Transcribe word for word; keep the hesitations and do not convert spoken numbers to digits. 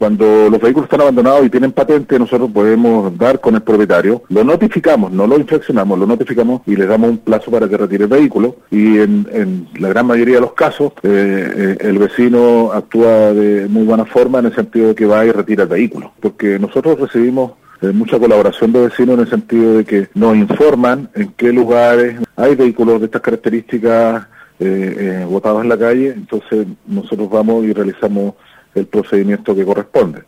Cuando los vehículos están abandonados y tienen patente, nosotros podemos dar con el propietario, lo notificamos, no lo infraccionamos, lo notificamos y le damos un plazo para que retire el vehículo, y en, en la gran mayoría de los casos eh, eh, el vecino actúa de muy buena forma en el sentido de que va y retira el vehículo, porque nosotros recibimos eh, mucha colaboración de vecinos en el sentido de que nos informan en qué lugares hay vehículos de estas características eh, eh, botados en la calle, entonces nosotros vamos y realizamos el procedimiento que corresponde.